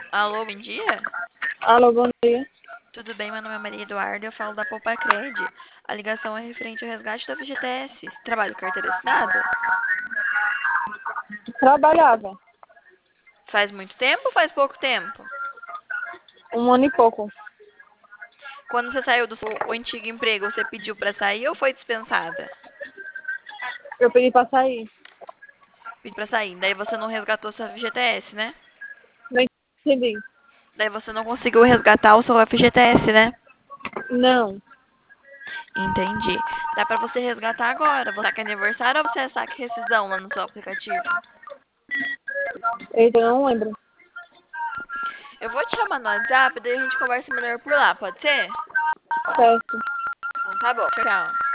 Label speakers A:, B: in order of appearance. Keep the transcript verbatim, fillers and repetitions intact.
A: Alô, bom dia?
B: Alô, bom dia.
A: Tudo bem? Meu nome é Maria Eduarda, eu falo da Poupacred. A ligação é referente ao resgate da F G T S. Você trabalha com carteira assinada?
B: Trabalhava
A: Faz muito tempo ou faz pouco tempo?
B: um ano e pouco.
A: Quando você saiu do seu antigo emprego, você pediu pra sair ou foi dispensada?
B: Eu pedi pra sair.
A: Pediu pra sair. Daí você não resgatou seu F G T S, né?
B: Não entendi.
A: Daí você não conseguiu resgatar o seu F G T S, né?
B: Não.
A: Entendi. Dá pra você resgatar agora. Você saca aniversário ou você saca rescisão lá no seu aplicativo?
B: Eita, eu não lembro.
A: Eu vou te chamar no WhatsApp, daí a gente conversa melhor por lá, pode ser?
B: Certo.
A: Então tá bom. Tchau.